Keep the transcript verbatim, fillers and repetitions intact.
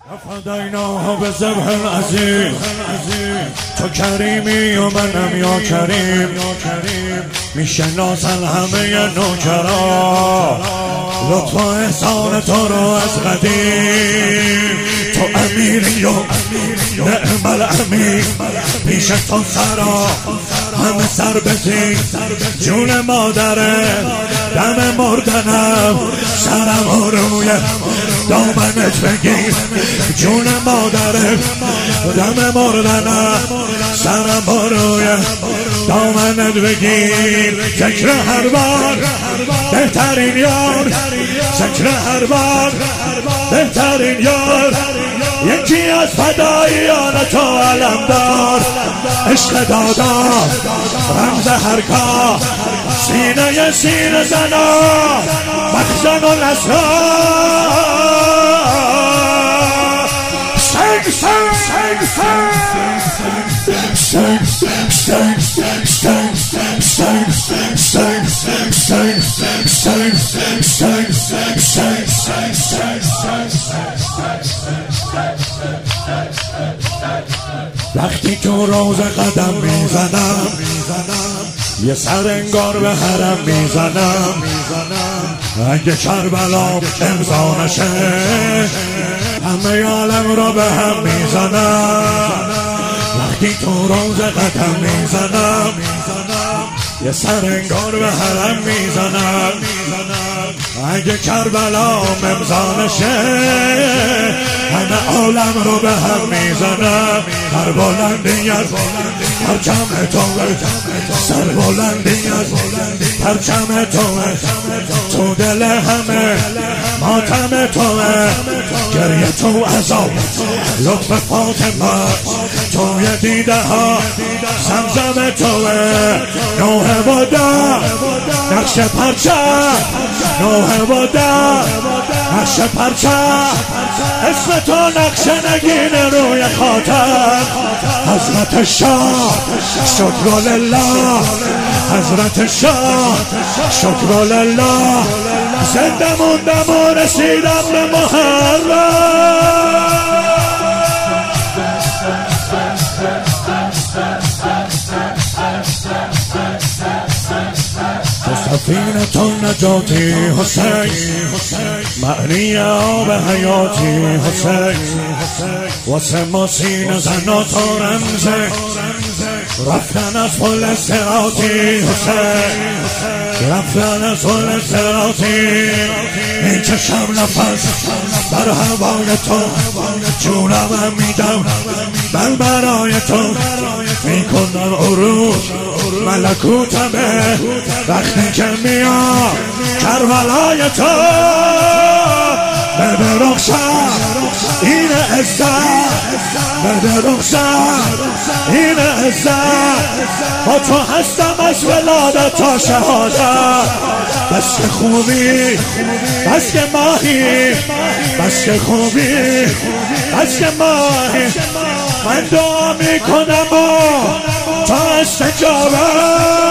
فدیناها به ذبح العظیم، تو کریمی و منم یا کریم، میشناسن همه نوکرا لطف و احسان تو رو از قدیم. تو امیری و نعم الامیر، پیش تو سرا همه سر بزین. جون مادره دم مردنم، سرم روی دامنت بگیر. جون مادره دم مردنم، سرم روی دامنت بگیر. ذکر هر بار بهترین یار، ذکر هر بار بهترین یار. یکی از فداییان تو علمدار، عشق دادا رمز هر کار. سینه سینه زنا مخزن و نسار. سنگ سنگ سنگ سنگ سنگ سنگ سنگ سنگ سنگ سنگ سنگ وقتی تو روز قدم میزنم، یه سر انگار به حرم میزنم. اگه کربلا امضا نشه، همه عالم رو به هم میزنم. وقتی تو روز قدم میزنم، یه سر انگار به حرم میزنم. اگه کربلا امضا نشه، همه عالم رو به هم میزنم. هر بلندی از پرچم توه، سر بلندی از پرچم توه. تو دل همه ماتم توه، گریه تو عذاب لطف فاطمه. توی دیده ها زمزم توه. نوه بوده نقش پرچم، نوه بوده نقش پرچم. اسم تو نقش نگین روی خاتم. حضرت شاه شکر لله، حضرت شاه شکر لله. زنده موندم و رسیدم به محرم. سفینة نجاتی حسین، معنی آب حیاتی حسین. واسه ما سینه زنا تا رمزه، رفتن از پل صراطی حسین، رفتن از پل صراطی. این چشم نفس بر هوای تو، جونم میدم بر برای تو. میکنم عروج ملکوتمه، وقتی که میاد کربلای تو. بده رخصت این عزت، بده رخصت این عزت. با تو هستم از ولادت تا شهادت. بس که خوبی بس که ماهی، بس که خوبی بس که ماهی. من دعا میکنم و تا استجابت.